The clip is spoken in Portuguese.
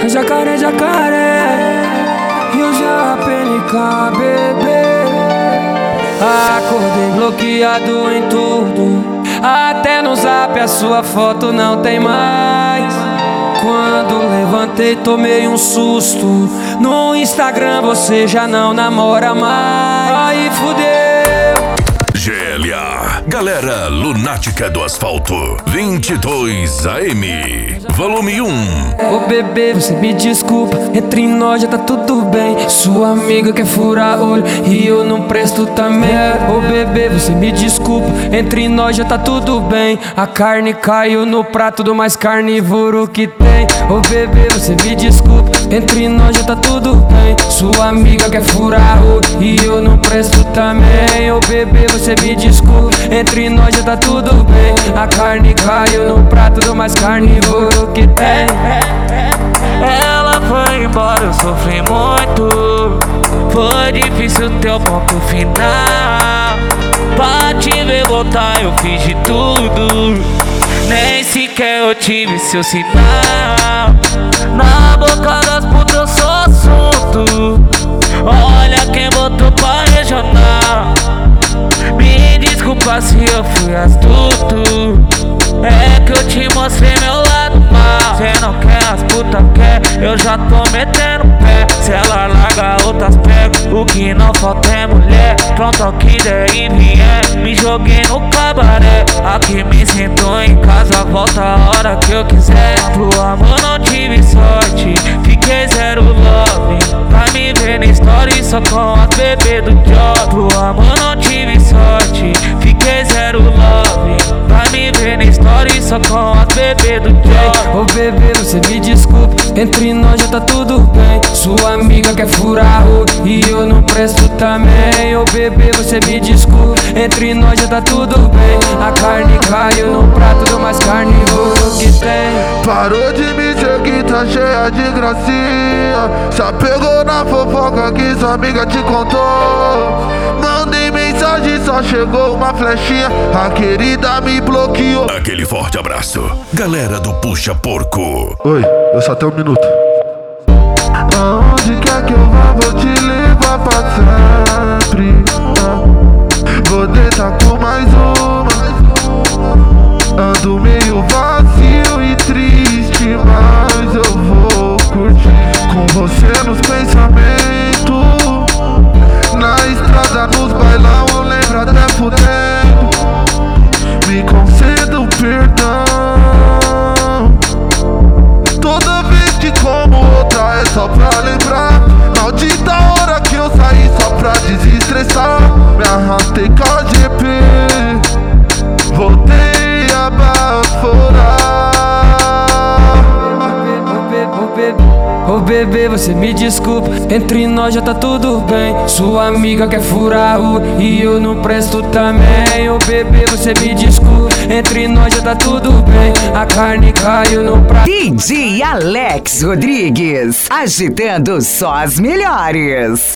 Jacaré, jacaré, Rio Japenica, bebê. Acordei bloqueado em tudo, até no zap a sua foto não tem mais. Quando levantei tomei um susto, no Instagram você já não namora mais. Aí fudeu. GLA, Galera Lunática do Asfalto, 22 AM, volume 1. Ô bebê, você me desculpa, entre nós já tá tudo bem. Sua amiga quer furar olho e eu não presto também. Ô bebê, você me desculpa, entre nós já tá tudo bem. A carne caiu no prato do mais carnívoro que tem. Ô bebê, você me desculpa, entre nós já tá tudo bem. Sua amiga quer furar olho e eu não presto também. Ô bebê, você me desculpa, entre nós já tá tudo bem. A carne caiu no prato do mais carnívoro que tem. Ela foi embora, eu sofri muito. Foi difícil ter o ponto final. Pra te ver voltar eu fiz de tudo, nem sequer eu tive seu sinal. Na boca das putas eu sou assunto. Olha quem botou pra regional. Me desculpa se eu fui astuto, é que eu te mostrei meu lado mal. Cê não quer, as putas quer, eu já tô metendo pé. Se ela larga outras pego, o que não falta é mulher. Pronto ao que der e vier, me joguei no cabaré. Aqui me sinto em casa, volta a hora que eu quiser. Pro amor não tive sorte, fiquei zero love. Pra me ver na story só com as bebês do job. Pro amor não tive sorte, fiquei zero love. Pra me ver na story só com as bebês do job. Ô bebê, você me desculpa, entre nós já tá tudo bem. Sua amiga quer furar olho e eu não presto também. Ô bebê, você me desculpa, entre nós já tá tudo bem. A carne caiu no prato do mais carnívoro que tem. Parou de me seguir, tá cheia de gracinha. Já pegou na fofoca que sua amiga te contou. Mandei mensagem, só chegou uma flechinha. A querida me bloqueou. Aquele forte abraço, galera do Puxa Porco. Oi, eu só tenho um minuto. Aonde quer que eu vá, vou te levar pra sempre. Vou deitar com mais uma. Ando meio vazio e triste, mas eu vou curtir com você nos pensamentos. Na estrada, nos bailão, eu lembro até fudendo. Me conceda o perdão. Toda vez que como outra é só pra lembrar. Maldita hora que eu saí só pra desestressar. Me arrastei com a GP, voltei a baforar. Ô bebê, você me desculpa, entre nós já tá tudo bem. Sua amiga quer furar o e eu não presto também. Ô bebê, você me desculpa, entre nós já tá tudo bem. A carne caiu no prato. DJ Alex Rodrigues, agitando só as melhores.